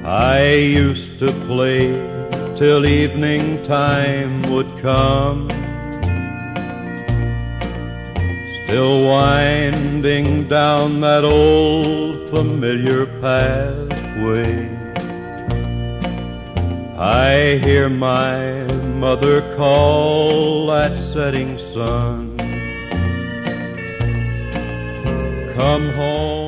I used to play till evening time would come, still winding down that old familiar pathway. I hear my mother call at setting sun, come home.